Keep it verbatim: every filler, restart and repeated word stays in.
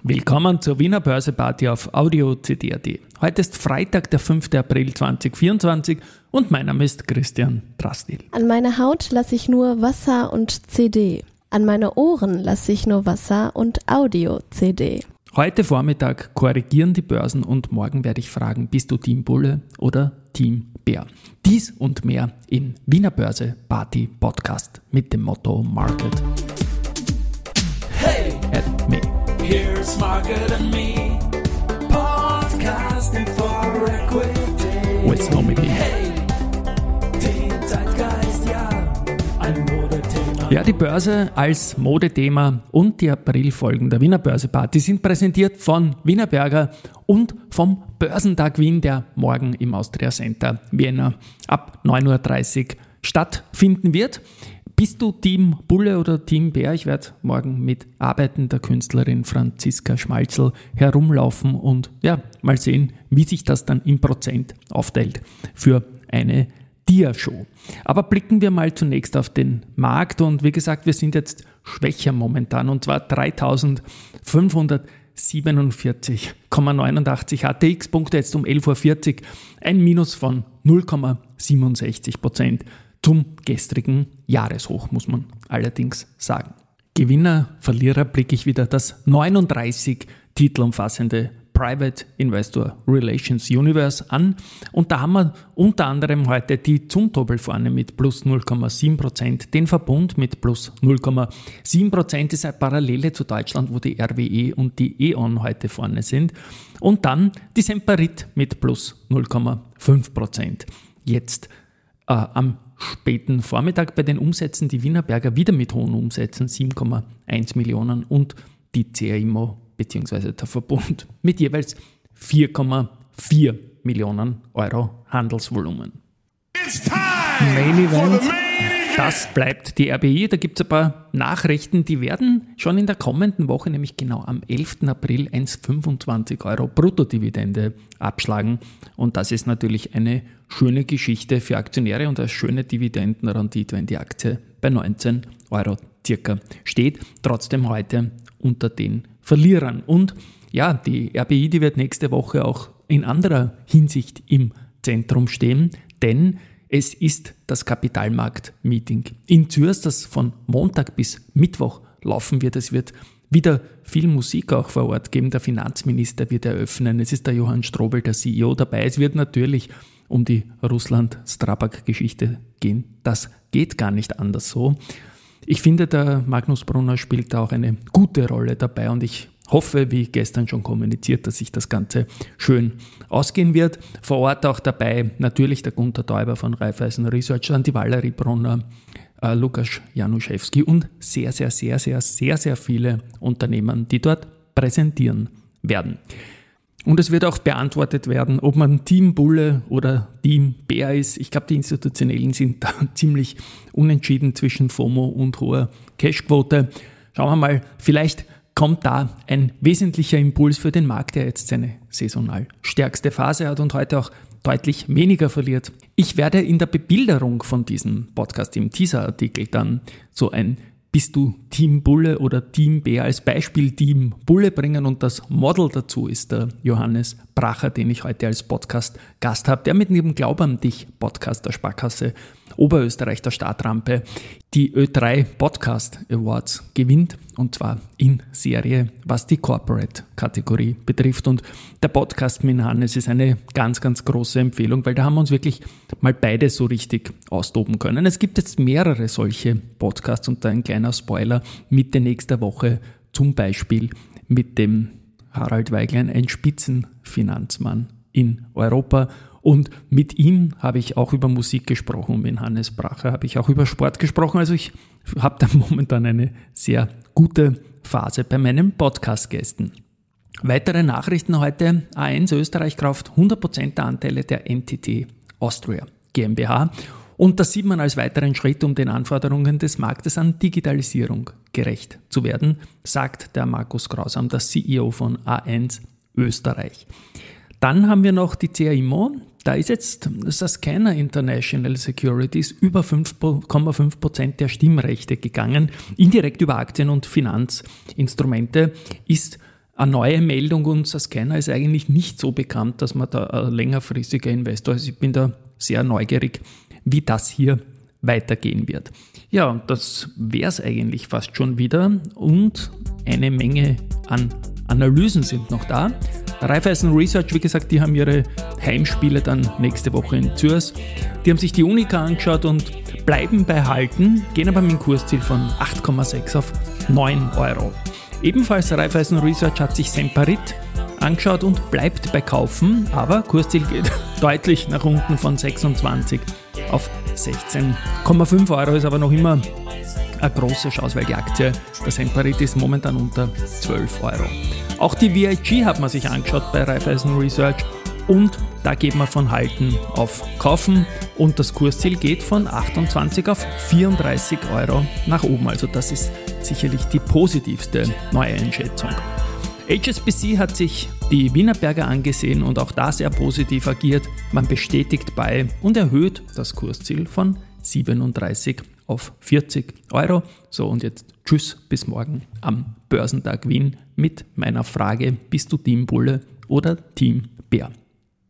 Willkommen zur Wiener Börse-Party auf Audio C D punkt A T. Heute ist Freitag, der fünfter April zweitausendvierundzwanzig und mein Name ist Christian Drastil. An meine Haut lasse ich nur Wasser und C D. An meine Ohren lasse ich nur Wasser und Audio-C D. Heute Vormittag korrigieren die Börsen und morgen werde ich fragen, bist du Team Bulle oder Team Bär? Dies und mehr im Wiener Börse-Party Podcast mit dem Motto Market Hey, at me. here's Market and Me, podcasting for equity. With Nomedy. Hey, den Zeitgeist, ja, ein Modethema. Ja, die Börse als Modethema und die Aprilfolgen der Wiener Börse-Party sind präsentiert von Wienerberger und vom Börsentag Wien, der morgen im Austria Center Vienna ab neun Uhr dreißig stattfinden wird. Bist du Team Bulle oder Team Bär? Ich werde morgen mit arbeitender Künstlerin Franziska Schmalzl herumlaufen und ja, mal sehen, wie sich das dann in Prozent aufteilt für eine Dia-Show. Aber blicken wir mal zunächst auf den Markt und wie gesagt, wir sind jetzt schwächer momentan und zwar dreitausendfünfhundertsiebenundvierzig Komma neunundachtzig A T X-Punkte jetzt um elf Uhr vierzig, ein Minus von null Komma siebenundsechzig Prozent. Zum gestrigen Jahreshoch, muss man allerdings sagen. Gewinner, Verlierer blicke ich wieder das neununddreißig Titel umfassende Private Investor Relations Universe an. Und da haben wir unter anderem heute die Zumtobel vorne mit plus null Komma sieben Prozent, den Verbund mit plus null Komma sieben Prozent, das ist eine Parallele zu Deutschland, wo die R W E und die E.ON heute vorne sind. Und dann die Semperit mit plus null Komma fünf Prozent. Jetzt äh, am späten Vormittag bei den Umsätzen die Wienerberger wieder mit hohen Umsätzen, sieben Komma eins Millionen und die C A Immo bzw. der Verbund mit jeweils vier Komma vier Millionen Euro Handelsvolumen. It's time Main Event, for the main event. das bleibt die R B I. Da gibt es ein paar Nachrichten, die werden schon in der kommenden Woche, nämlich genau am elften April, eins Komma fünfundzwanzig Euro Bruttodividende abschlagen. Und das ist natürlich eine schöne Geschichte für Aktionäre und eine schöne Dividendenrendite, wenn die Aktie bei neunzehn Euro circa steht. Trotzdem heute unter den Verlierern. Und ja, die R B I, die wird nächste Woche auch in anderer Hinsicht im Zentrum stehen, denn es ist das Kapitalmarkt-Meeting in Zürich, das von Montag bis Mittwoch laufen wird. Es wird wieder viel Musik auch vor Ort geben. Der Finanzminister wird eröffnen. Es ist der Johann Strobl, der C E O, dabei. Es wird natürlich um die Russland-Strabag-Geschichte gehen. Das geht gar nicht anders so. Ich finde, der Magnus Brunner spielt da auch eine gute Rolle dabei und ich hoffe, wie gestern schon kommuniziert, dass sich das Ganze schön ausgehen wird. Vor Ort auch dabei natürlich der Gunter Täuber von Raiffeisen Research, dann die Valerie Brunner, äh, Lukasz Januszewski und sehr, sehr, sehr, sehr, sehr, sehr viele Unternehmen, die dort präsentieren werden. Und es wird auch beantwortet werden, ob man Team Bulle oder Team Bär ist. Ich glaube, die Institutionellen sind da ziemlich unentschieden zwischen FOMO und hoher Cashquote. Schauen wir mal, vielleicht kommt da ein wesentlicher Impuls für den Markt, der jetzt seine saisonal stärkste Phase hat und heute auch deutlich weniger verliert. Ich werde in der Bebilderung von diesem Podcast, im Teaser-Artikel, dann so ein Bist du Team Bulle oder Team Bär als Beispiel Team Bulle bringen und das Model dazu ist der Johannes Bracher, den ich heute als Podcast-Gast habe, der mit dem Glaub an dich Podcast der Sparkasse Oberösterreich der Startrampe die Ö drei Podcast Awards gewinnt und zwar in Serie, was die Corporate-Kategorie betrifft. Und der Podcast mit Hannes ist eine ganz, ganz große Empfehlung, weil da haben wir uns wirklich mal beide so richtig austoben können. Es gibt jetzt mehrere solche Podcasts und da ein kleiner Spoiler Mitte nächster Woche, zum Beispiel mit dem Harald Weiglein, ein Spitzenfinanzmann in Europa. Und mit ihm habe ich auch über Musik gesprochen und mit Hannes Bracher habe ich auch über Sport gesprochen. Also ich habe da momentan eine sehr gute Phase bei meinen Podcast-Gästen. Weitere Nachrichten heute. A eins Österreich kauft hundert Prozent der Anteile der N T T Austria GmbH. Und das sieht man als weiteren Schritt, um den Anforderungen des Marktes an Digitalisierung gerecht zu werden, sagt der Markus Grausam, der C E O von A eins Österreich. Dann haben wir noch die C A Immo. Da ist jetzt Susquehanna International Securities über fünf Komma fünf Prozent der Stimmrechte gegangen. Indirekt über Aktien und Finanzinstrumente ist eine neue Meldung. Unser Scanner ist eigentlich nicht so bekannt, dass man da ein längerfristiger Investor ist. Also ich bin da sehr neugierig, wie das hier weitergehen wird. Ja, das wäre es eigentlich fast schon wieder und eine Menge an Analysen sind noch da. Raiffeisen Research, wie gesagt, die haben ihre Heimspiele dann nächste Woche in Zürs. Die haben sich die Unica angeschaut und bleiben bei Halten, gehen aber mit dem Kursziel von acht Komma sechs auf neun Euro. Ebenfalls Raiffeisen Research hat sich Semperit angeschaut und bleibt bei Kaufen, aber Kursziel geht deutlich nach unten von sechsundzwanzig auf sechzehn Komma fünf Euro, ist aber noch immer eine große Chance, weil die Aktie, der Semperit, ist momentan unter zwölf Euro. Auch die V I G hat man sich angeschaut bei Raiffeisen Research und da geht man von Halten auf Kaufen und das Kursziel geht von achtundzwanzig auf vierunddreißig Euro nach oben. Also das ist sicherlich die positivste Neueinschätzung. H S B C hat sich die Wienerberger angesehen und auch da sehr positiv agiert. Man bestätigt bei und erhöht das Kursziel von siebenunddreißig auf vierzig Euro. So, und jetzt tschüss, bis morgen am Börsentag Wien mit meiner Frage: Bist du Team Bulle oder Team Bär?